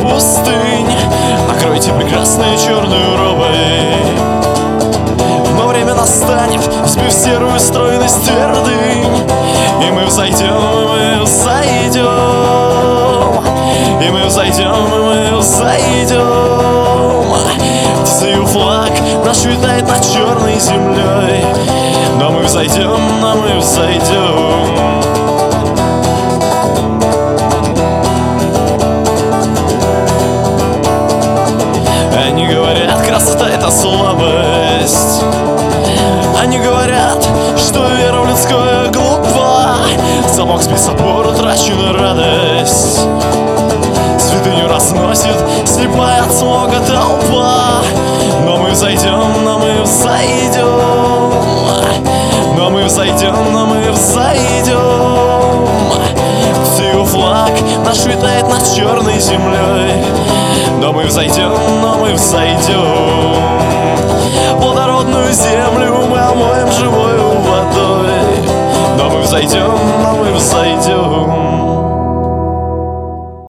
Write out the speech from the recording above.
пустынь накройте прекрасной черной робой. Но время настанет, сбив серую стройность твердынь, и мы взойдем, и мы взойдем, и мы взойдем, и мы взойдем. Птицею флаг наш витает над черной землей, но мы взойдем, но мы взойдем. Они говорят, красота — это слабость. Они говорят, что вера в людское глупа. Замок сбит с опору, трачу на радость. Святыню разносит слепая от смога толпа. Но мы взойдем, но мы взойдем, но мы взойдем, но мы взойдем. Птицею флаг наш витает над черной землей, но мы взойдем, но мы взойдем. Плодородную землю мы омоем живою водой, но мы взойдем, но мы взойдем.